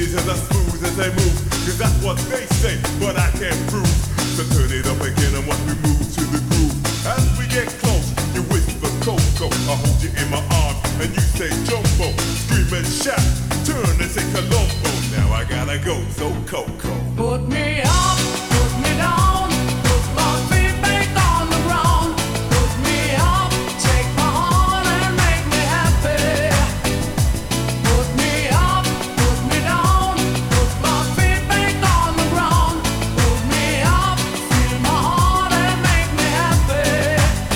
ladies are as smooth as they move, cause that's what they say, but I can't prove. So turn it up again and watch me move to the groove. As we get close, you whisper Coco, I hold you in my arms and you say Jumbo. Scream and shout, turn and say Colombo. Now I gotta go, so Coco. Put me up, put me down, put my feet back on the ground. Put me up, take my heart and make me happy. Put me up, put me down, put my feet back on the ground. Put me up, feel my heart and make me happy.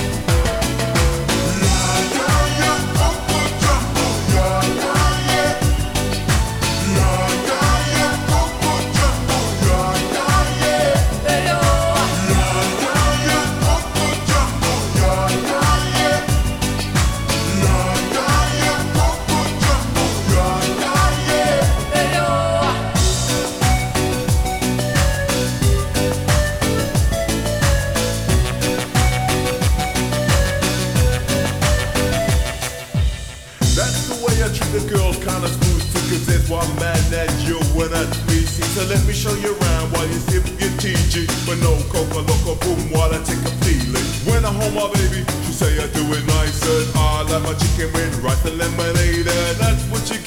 That's the way I treat the girls, kinda smooth too, cause that's why I'm mad at you when I squeeze. So let me show you around while you sip your TG. But no coca loco boom while I take a feeling. When I hold my baby, she say I do it nice and I like my chicken with rice and lemonade, and that's what you